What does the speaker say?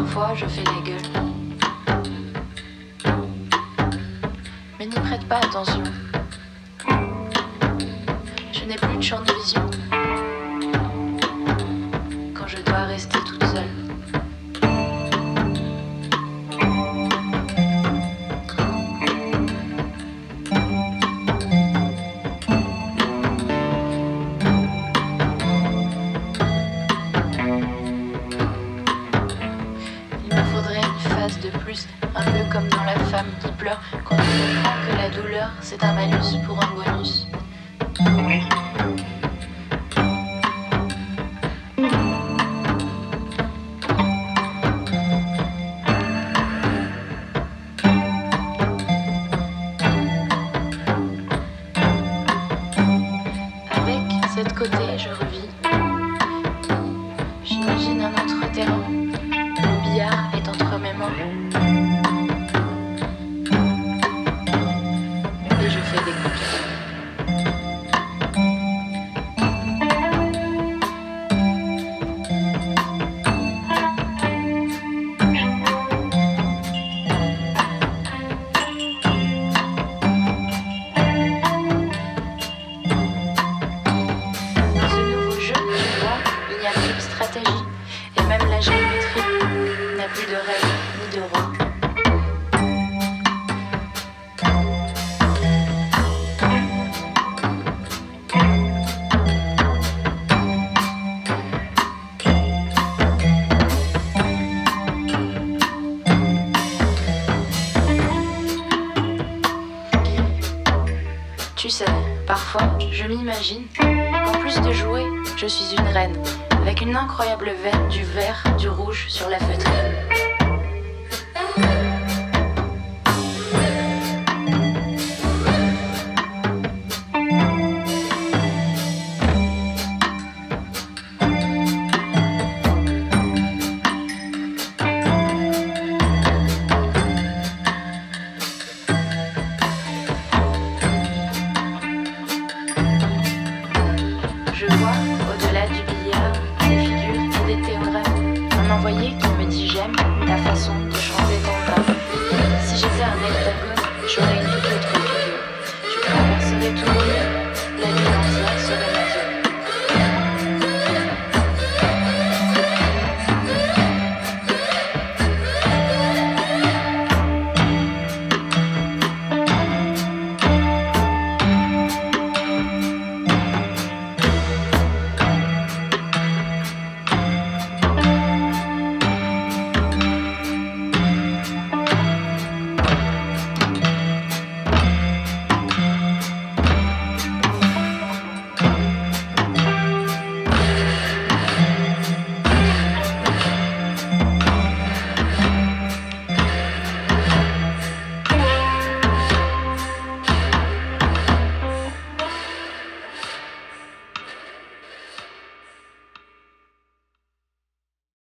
Parfois je fais la gueule, mais n'y prête pas attention. Je n'ai plus de champ de vision quand je dois rester toute seule. De plus, un peu comme dans La femme qui pleure, quand on comprend que la douleur c'est un malus pour un bonus. Oui. Avec cette côté je revis. J'imagine un autre terrain. Le billard est entre mes mains. Et je fais des croquettes. Dans ce nouveau jeu, tu vois, il n'y a plus de stratégie. Et même la géométrie n'a plus de règles ni de roi. Tu sais, parfois, je m'imagine qu'en plus de jouer, je suis une reine, avec une incroyable veine du vert, du rouge sur la feutrine.